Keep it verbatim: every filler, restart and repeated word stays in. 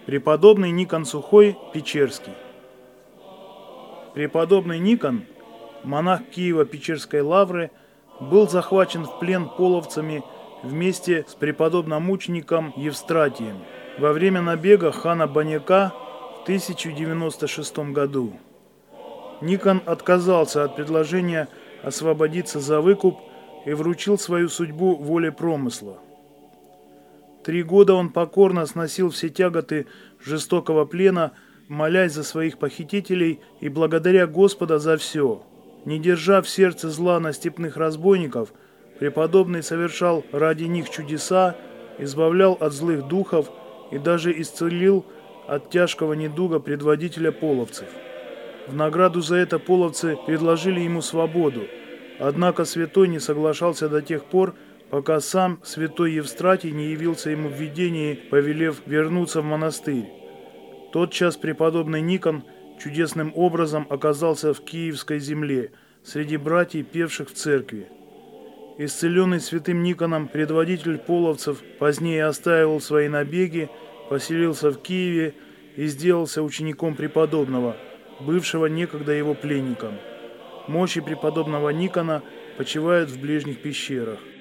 Преподобный Никон Сухой Печерский. Преподобный Никон, монах Киево-Печерской лавры, был захвачен в плен половцами вместе с преподобномучеником Евстратием во время набега хана Баняка в тысяча девяносто шестом году. Никон отказался от предложения освободиться за выкуп и вручил свою судьбу воле промысла. Три года он покорно сносил все тяготы жестокого плена, молясь за своих похитителей и благодаря Господа за все. Не держа в сердце зла на степных разбойников, преподобный совершал ради них чудеса, избавлял от злых духов и даже исцелил от тяжкого недуга предводителя половцев. В награду за это половцы предложили ему свободу, однако святой не соглашался до тех пор, пока сам святой Евстратий не явился ему в видении, повелев вернуться в монастырь. Тотчас преподобный Никон чудесным образом оказался в Киевской земле, среди братьев, певших в церкви. Исцеленный святым Никоном предводитель половцев позднее оставил свои набеги, поселился в Киеве и сделался учеником преподобного, бывшего некогда его пленником. Мощи преподобного Никона почивают в ближних пещерах.